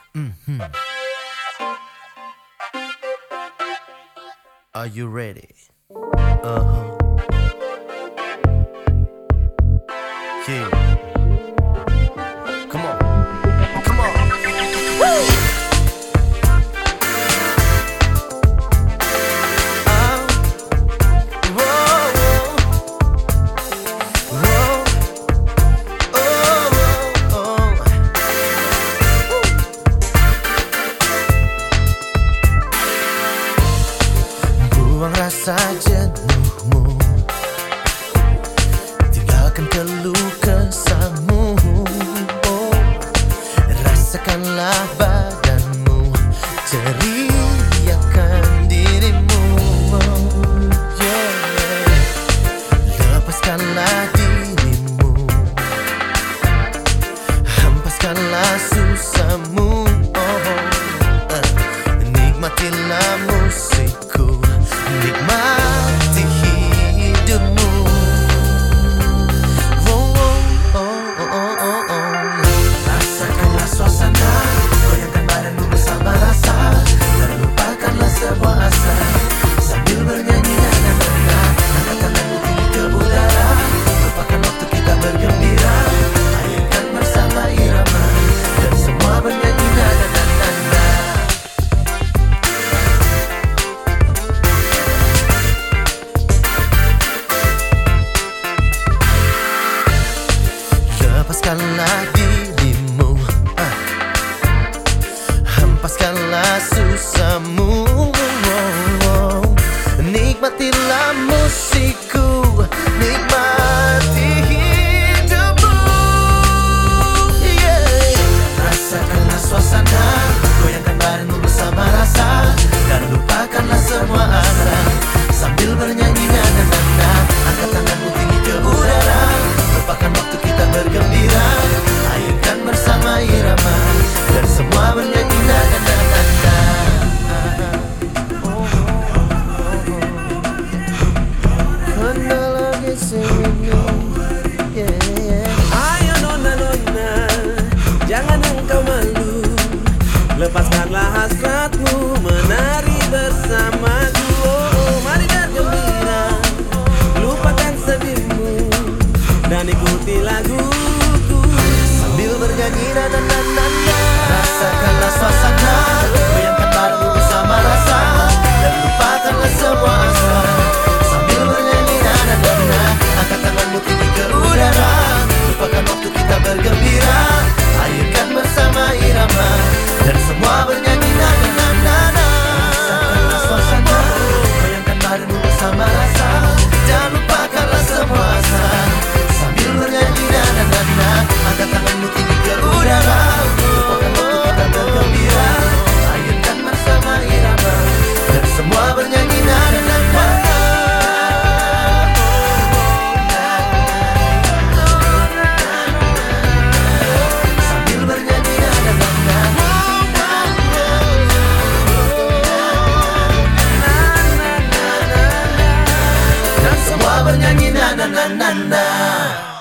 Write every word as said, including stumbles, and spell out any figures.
Mhm. Are you ready? Uh-huh. Yeah. Come on. Come on. Woo! Oh. Whoa, whoa. Whoa. Oh, oh, oh. Buang rasa jenuhmu, tinggalkan keluh kesahmu. Oh, rasakanlah badanmu, ceriakan dirimu. Oh, yeah. Lepaskanlah dirimu, hempaskanlah susahmu. Oh, uh, nikmatilah musikku, nikmati hidupmu. Oh, oh, oh, oh, oh, oh. Rasakanlah suasana, goyangkan badanmu bersama rasa, dan lupakanlah semua asa. Sambil bernyanyi nana-nana, angkat tanganmu tinggi ke udara. Lupakan waktu kita bergembira, ayunkan bersama irama, dan semua bernyanyi nana-nana. Lepaskanlah dirimu, ah. hempaskanlah susahmu. Oh, oh. Nikmatilah musikku, nikmati hidupmu. Yeah. Rasakanlah suasana, goyangkan badanmu bersama rasa, dan lupakanlah semua asa. Sambil bernyanyi nana-nana, angkat tanganmu tinggi ke udara. Lupakan waktu kita bergembira, ayunkan bersama irama, dan semua bernyanyi nana-nana. Ayo nona-nona, jangan engkau malu, lepaskanlah hasratmu, menari bersamaku. Oh, mari bergembira, lupakan sedihmu, dan ikuti laguku Sambil bernyanyi nana-nana. Rasakanlah suasana, goyangkan badanmu bersama rasa, dan lupakanlah semua asa. Sambil bernyanyi nana-nana, angkat tanganmu tinggi ke udara. Lupakan waktu kita bergembira, ayunkan bersama irama, dan semua bernyanyi nana-nana. Rasakanlah suasana, goyangkan badanmu bersama rasa, dan lupakanlah semua asa. Sambil bernyanyi nana-nana, angkat tanganmu tinggi ke udara. Lupakan waktu kita bergembira, ayunkan bersama irama, dan semua bernyanyi nana-nana. Sambil bernyanyi nana-nana, dan semua bernyanyi nana-nana.